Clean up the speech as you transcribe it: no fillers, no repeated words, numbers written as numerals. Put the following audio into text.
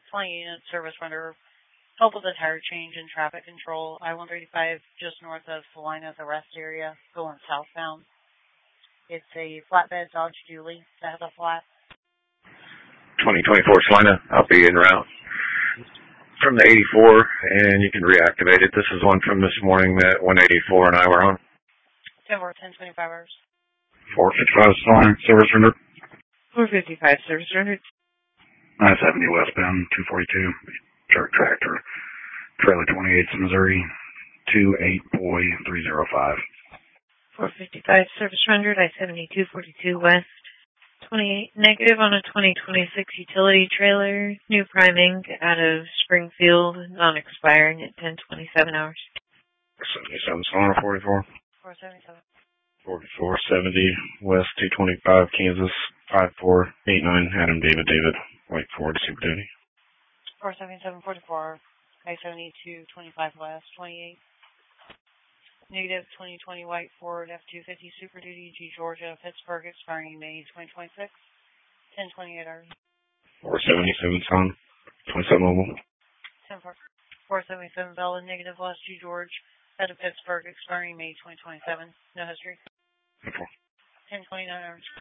20 unit service render. Help with the tire change and traffic control. I-135 just north of Salina's arrest area, going southbound. It's a flatbed Dodge Dually that has a flat. 2024 Salina, I'll be en route from the 84, and you can reactivate it. This is one from this morning that 184 and I were on. 10-4-10-25 hours. 455 Salina, service rendered. 455 service rendered. 970 westbound, 242, truck tractor, trailer 28, Missouri, 28 boy 305. 455 service rendered, I-72, 42 west. 28 negative on a 2026 utility trailer, new priming out of Springfield, non-expiring at 10:27 hours. 77 Salina, 44. 477. 4470 West 225 Kansas 5489 Adam David White Ford Super Duty. 477-44 I-72 25 West 28. Negative 2020 White Ford F-250 Super Duty G Georgia Pittsburgh expiring May 2026. 10:28 hours. 477 Son 27 mobile. 477 Bella negative West G George out of Pittsburgh expiring May 2027. No history. 10:29 hours.